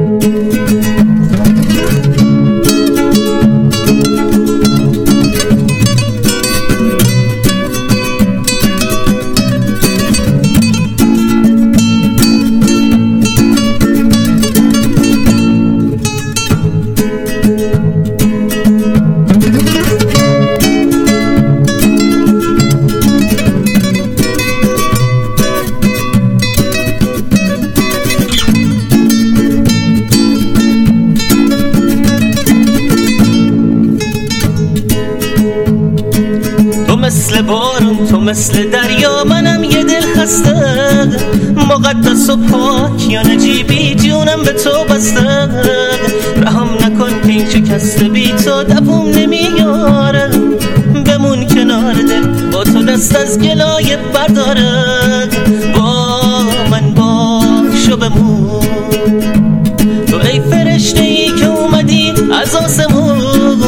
مثل بارون تو مثل دریا، منم یه دل خسته مقدس و پاک یا نجیبی جونم به تو بسته. رحم نکن که این شکست بی تو دووم نمیاره، بمون کنار دل با تو دست از گلایه برداره. با من باش و بمون تو ای فرشته ای که اومدی از آسمون.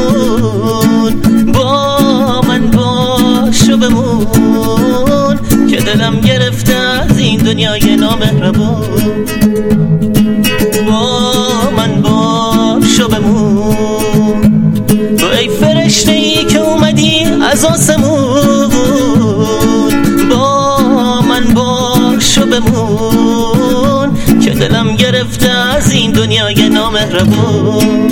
با من باش و بمون که دلم گرفته از این دنیای نامهربون. با من باش و بمون تو ای فرشته ای که اومدی از آسمون. با من باش و بمون که دلم گرفته از این دنیای نامهربون.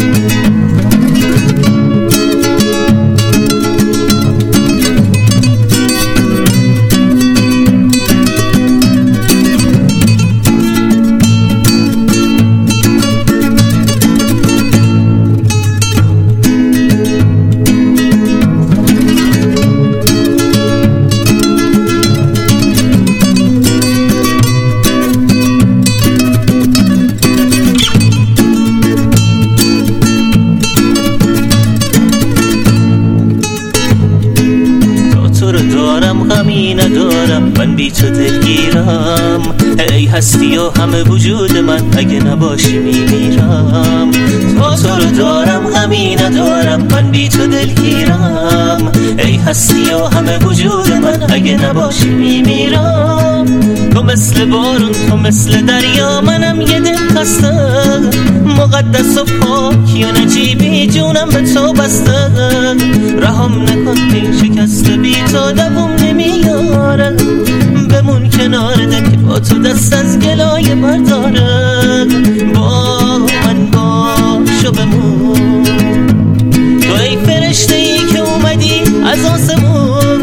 غمی ندارم من بی تو دلگیرم، ای هستی و همه وجود من اگه نباشی میمیرم. تو رو دارم غمی ندارم من بی تو دلگیرم، ای هستی و همه وجود من اگه نباشی میمیرم. تو مثل بارون تو مثل دریا، منم یه دل خسته مقدس و پاک یا نجیبی جونم به تو بسته. رحم نکن این شکست بی تو دووم نمیاره، بمون کنار دل که با تو دست از گلایه برداره. با من باش و بمون تو ای فرشته ای که اومدی از آسمون.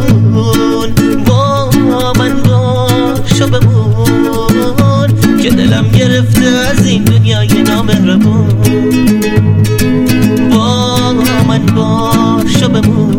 با من باش و بمون که دلم گرفته از این دنیای نامهربون. با من باش و بمون